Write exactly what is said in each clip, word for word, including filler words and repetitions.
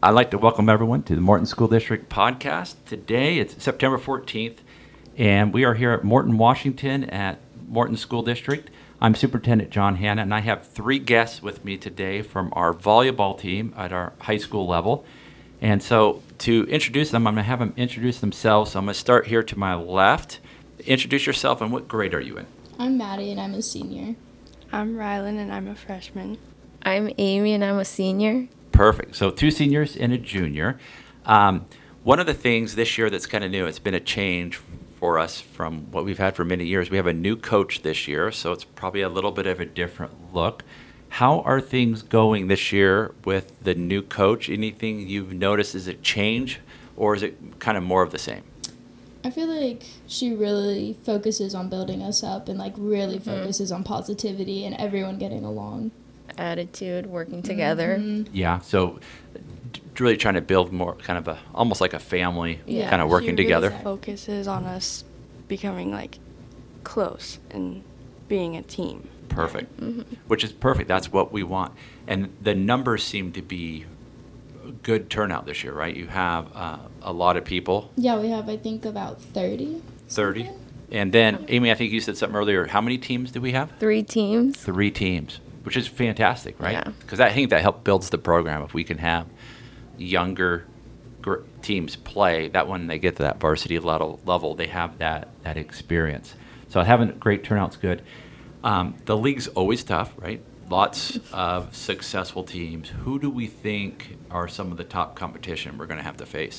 I'd like to welcome everyone to the Morton School District podcast. Today, it's September fourteenth, and we are here at Morton, Washington at Morton School District. I'm Superintendent John Hanna, and I have three guests with me today from our volleyball team at our high school level. And so to introduce them, I'm going to have them introduce themselves. So I'm going to start here to my left. Introduce yourself, and what grade are you in? I'm Maddie, and I'm a senior. I'm Rylan, and I'm a freshman. I'm Amy, and I'm a senior. Perfect. So two seniors and a junior. Um, one of the things this year that's kind of new, it's been a change for us from what we've had for many years. We have a new coach this year, so it's probably a little bit of a different look. How are things going this year with the new coach? Anything you've noticed? Is it change, or is it kind of more of the same? I feel like she really focuses on building us up and like really mm-hmm. focuses on positivity and everyone getting along. Attitude, working together. Mm-hmm. Yeah, so d- really trying to build more kind of a, almost like a family, Yeah. kind of working she really together. Focuses on us becoming like close and being a team. Perfect, Mm-hmm. which is perfect. That's what we want. And the numbers seem to be a good turnout this year, right? You have uh, a lot of people, Yeah, we have, I think, about thirty. thirty. something. And then, Amy, I think you said something earlier. How many teams do we have? Three teams. Three teams, which is fantastic, right? Yeah. Because I think that helps builds the program. If we can have younger gr- teams play, that when they get to that varsity level, level they have that, that experience. So having a great turnout's good. Um, the league's always tough, right? Lots of successful teams. Who do we think are some of the top competition we're going to have to face?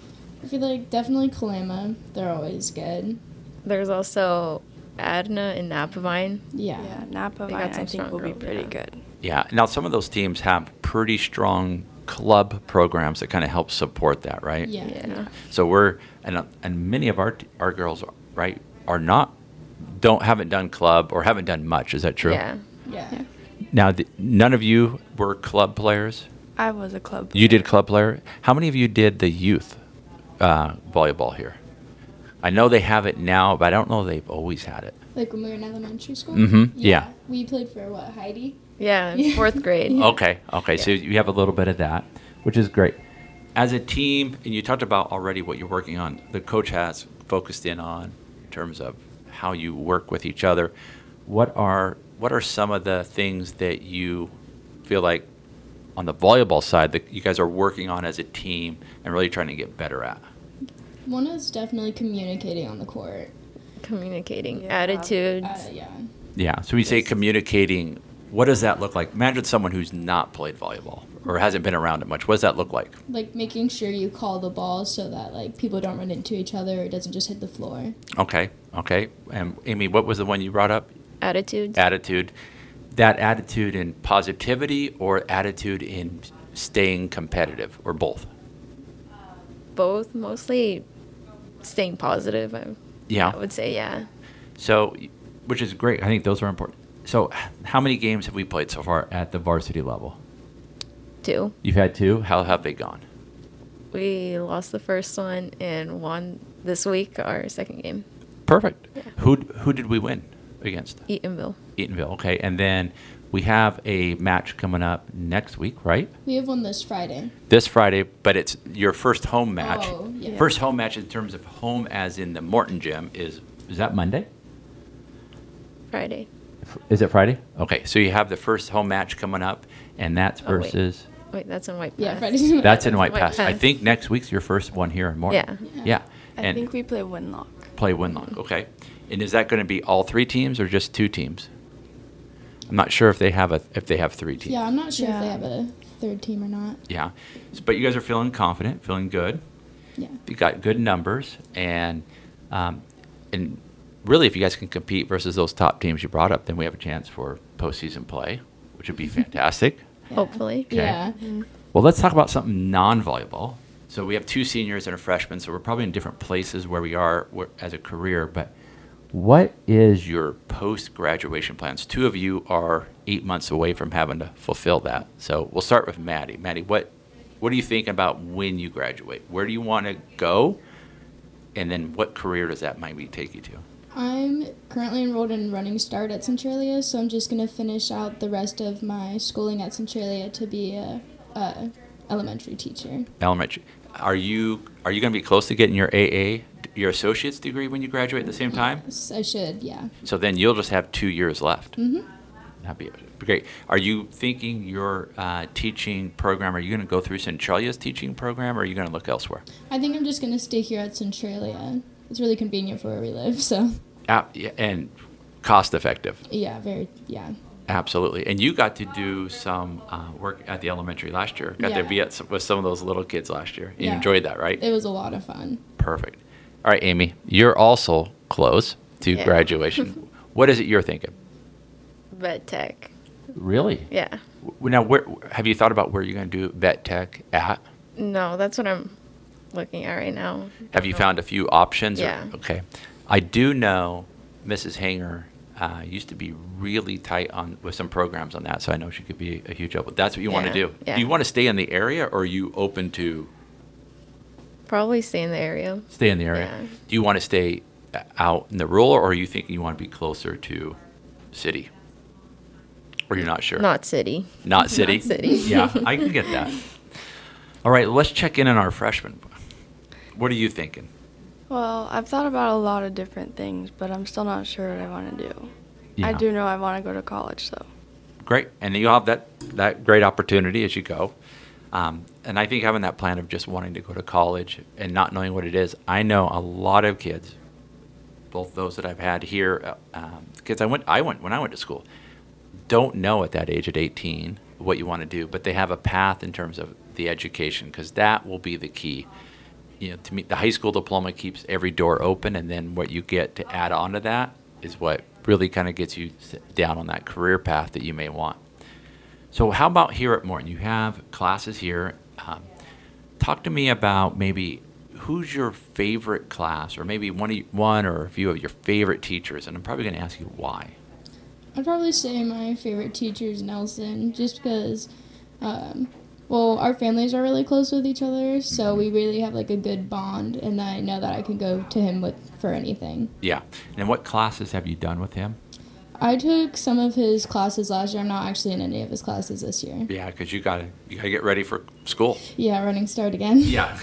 I feel like definitely Kalama. They're always good. There's also Adna and Napavine. Yeah. Yeah, Napa They got Vine, some I think, will be strong pretty girls, yeah. good. Yeah. Now, some of those teams have pretty strong club programs that kind of help support that, right? Yeah. Yeah. So we're and uh, and many of our t- our girls, right, are not don't haven't done club or haven't done much. Is that true? Yeah. Yeah. Now, th- none of you were club players. I was a club You did player. club player. How many of you did the youth uh, volleyball here? I know they have it now, but I don't know they've always had it. Like when we were in elementary school? Mhm, yeah. We played for what, Heidi? Yeah, in fourth grade. Yeah. Okay, okay. So you have a little bit of that, which is great. As a team, and you talked about already what you're working on, the coach has focused in on in terms of how you work with each other. What are what are some of the things that you feel like on the volleyball side that you guys are working on as a team and really trying to get better at? One is definitely communicating on the court. Communicating, Yeah. attitudes. Uh, yeah. Yeah. So we say communicating. What does that look like? Imagine someone who's not played volleyball or hasn't been around it much. What does that look like? Like making sure you call the ball so that like people don't run into each other or it doesn't just hit the floor. Okay. Okay. And Amy, what was the one you brought up? Attitudes. Attitude. That attitude in positivity or attitude in staying competitive or both? Both, mostly staying positive. I, Yeah. I would say, yeah. So, which is great. I think those are important. So, how many games have we played so far at the varsity level? Two. You've had two. How have they gone? We lost the first one and won this week our second game. Perfect. Yeah. Who who did we win against? Eatonville. Eatonville. Okay, and then we have a match coming up next week, right? We have one this Friday. This Friday, but it's your first home match. Oh, yeah. First home match in terms of home, as in the Morton gym, is is that Monday? Friday. Is it Friday? Okay, so you have the first home match coming up, and that's Oh, wait. versus. Wait, that's in White Pass. Yeah, Friday's That's in White White Pass. I Pass. think next week's your first one here in Morton. Yeah. Yeah. I and think we play Winlock. play Winlock. Okay. And is that going to be all three teams or just two teams? I'm not sure if they have a if they have three teams. Yeah, I'm not sure if they Yeah. have a third team or not. Yeah. S- But you guys are feeling confident, feeling good. Yeah. You got good numbers, and um, and really, if you guys can compete versus those top teams you brought up, then we have a chance for postseason play, which would be fantastic. Hopefully. Okay. Yeah. Well, let's talk about something non-volleyball. So we have two seniors and a freshman, so we're probably in different places where we are where, as a career. But what is your post-graduation plans? Two of you are eight months away from having to fulfill that. So we'll start with Maddie. Maddie, what what are you thinking about when you graduate? Where do you want to go? And then what career does that maybe take you to? I'm currently enrolled in Running Start at Centralia, so I'm just going to finish out the rest of my schooling at Centralia to be a, a elementary teacher. Elementary. Are you are you going to be close to getting your A A, your associate's degree when you graduate at the same time? Yes, I should, yeah. So then you'll just have two years left. Mm-hmm. That'd be great. Are you thinking your uh, teaching program, are you going to go through Centralia's teaching program, or are you going to look elsewhere? I think I'm just going to stay here at Centralia. It's really convenient for where we live, so. Uh, yeah, and cost effective. Yeah, very, yeah. Absolutely. And you got to do some uh, work at the elementary last year. Got to Yeah. be at some, with some of those little kids last year. You Yeah. enjoyed that, right? It was a lot of fun. Perfect. All right, Amy, you're also close to Yeah. graduation. What is it you're thinking? Vet tech. Really? Yeah. W- Now, where, have you thought about where you're going to do vet tech at? No, that's what I'm looking at right now. Have you found a few options? or- Yeah. Okay. I do know Missus Hanger uh, used to be really tight on with some programs on that, so I know she could be a huge help. But that's what you want to Yeah, do. yeah. Do you want to stay in the area, or are you open to Probably stay in the area. stay in the area? Yeah. Do you want to stay uh, out in the rural, or are you thinking you want to be closer to city? Or you're not sure? Not city. Not city? Not city. Yeah, I can get that. All right, let's check in on our freshmen. What are you thinking? Well, I've thought about a lot of different things, but I'm still not sure what I want to do. I Yeah. do know I want to go to college, though. Great, and you'll have that, that great opportunity as you go. Um, and I think having that plan of just wanting to go to college and not knowing what it is, I know a lot of kids, both those that I've had here, uh, um, kids I went, I went when I went to school, don't know at that age at eighteen what you want to do, but they have a path in terms of the education, because that will be the key. You know, to me, the high school diploma keeps every door open, and then what you get to add on to that is what really kind of gets you s- down on that career path that you may want. So how about here at Morton? You have classes here. Um, talk to me about maybe who's your favorite class, or maybe one, of you, one or a few of your favorite teachers, and I'm probably going to ask you why. I'd probably say my favorite teacher is Nelson, just because, um, well, our families are really close with each other, so we really have like a good bond, and I know that I can go to him with for anything. Yeah. And what classes have you done with him? I took some of his classes last year. I'm not actually in any of his classes this year. Yeah, because you got to you got to get ready for school. Yeah, running start again. Yeah.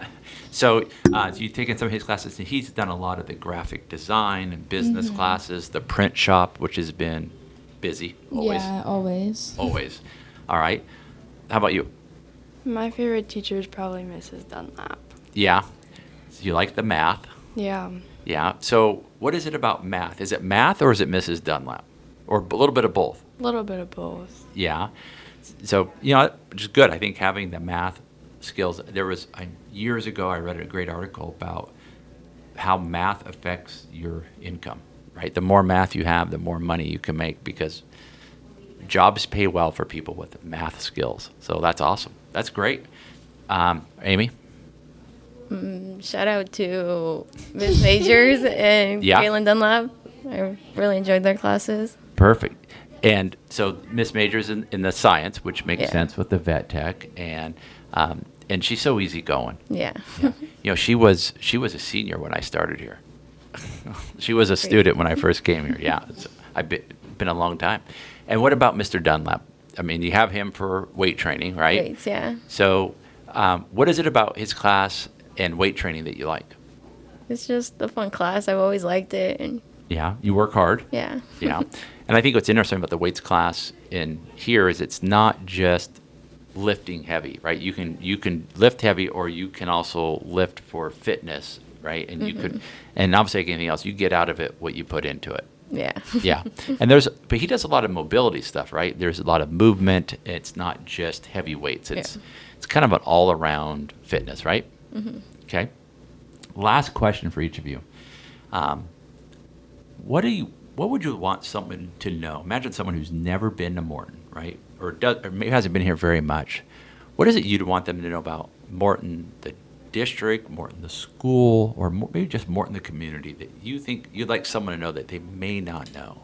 so, uh, so you've taken some of his classes, and he's done a lot of the graphic design and business classes, the print shop, which has been busy always. Yeah, always. Always. All right. How about you? My favorite teacher is probably Missus Dunlap. Yeah. So you like the math. Yeah. Yeah. So what is it about math? Is it math, or is it Missus Dunlap? Or a little bit of both? A little bit of both. Yeah. So, you know, which is good. I think having the math skills, there was, I, years ago, I read a great article about how math affects your income, right? The more math you have, the more money you can make, because jobs pay well for people with math skills. So that's awesome. That's great. Um, Amy? Mm, shout out to Miz Majors and Yeah. Kaylin Dunlap. I really enjoyed their classes. Perfect. And so Miss Majors in, in the science, which makes Yeah. sense with the vet tech, and um, and she's so easygoing. Yeah. Yeah. You know, she was she was a senior when I started here. She was a Great. student when I first came here. Yeah, it's, I've been, been a long time. And what about Mister Dunlap? I mean, you have him for weight training, right? Weights, yeah. So, um, what is it about his class and weight training that you like? It's just a fun class. I've always liked it. And Yeah, you work hard. yeah. Yeah. And I think what's interesting about the weights class in here is it's not just lifting heavy, right? You can you can lift heavy, or you can also lift for fitness, right? And you could, and obviously like anything else, you get out of it what you put into it. Yeah. Yeah. And there's, but he does a lot of mobility stuff, right? There's a lot of movement. It's not just heavy weights. It's Yeah. it's kind of an all around fitness, right? Okay. Last question for each of you. Um, what do you what would you want someone to know? Imagine someone who's never been to Morton, right? Or does or maybe hasn't been here very much. What is it you'd want them to know about Morton, the district, Morton, the school, or mo- maybe just Morton, the community, that you think you'd like someone to know that they may not know?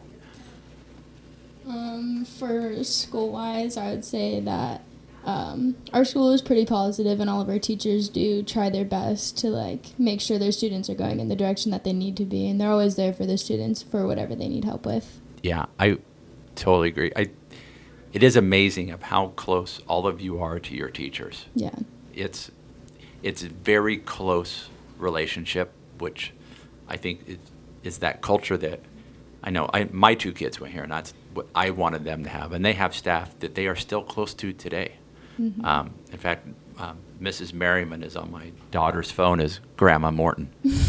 Um, for school-wise, I would say that um, our school is pretty positive, and all of our teachers do try their best to like make sure their students are going in the direction that they need to be, and they're always there for their students for whatever they need help with. Yeah, I totally agree. I it is amazing of how close all of you are to your teachers. Yeah. It's it's a very close relationship, which I think is, is that culture that I know I, my two kids went here, and that's what I wanted them to have. And they have staff that they are still close to today. Mm-hmm. Um, in fact, um, Missus Merriman is on my daughter's phone as Grandma Morton.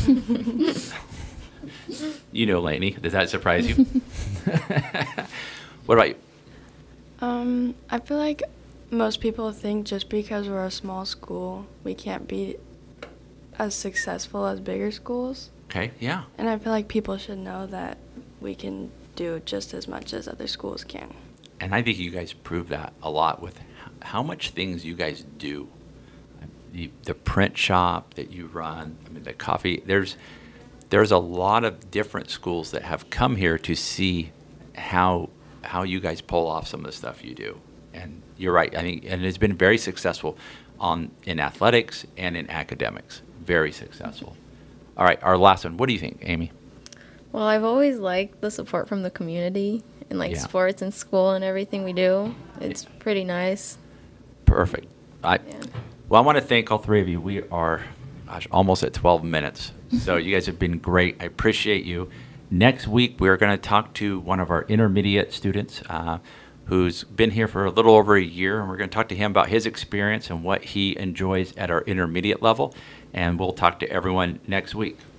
You know, Lainey, does that surprise you? What about you? Um, I feel like most people think just because we're a small school, we can't be as successful as bigger schools. Okay, yeah. And I feel like people should know that we can do just as much as other schools can. And I think you guys prove that a lot with h- how much things you guys do. The, the print shop that you run, I mean, the coffee, there's there's a lot of different schools that have come here to see how how you guys pull off some of the stuff you do. And you're right, I think, and it's been very successful on in athletics and in academics. Very successful. All right, our last one. What do you think, Amy? Well, I've always liked the support from the community and like Yeah. sports and school and everything we do. It's pretty nice. Perfect. I, Yeah. Well, I want to thank all three of you. We are gosh, almost at twelve minutes. So you guys have been great. I appreciate you. Next week, we're going to talk to one of our intermediate students uh, who's been here for a little over a year. And we're going to talk to him about his experience and what he enjoys at our intermediate level. And we'll talk to everyone next week.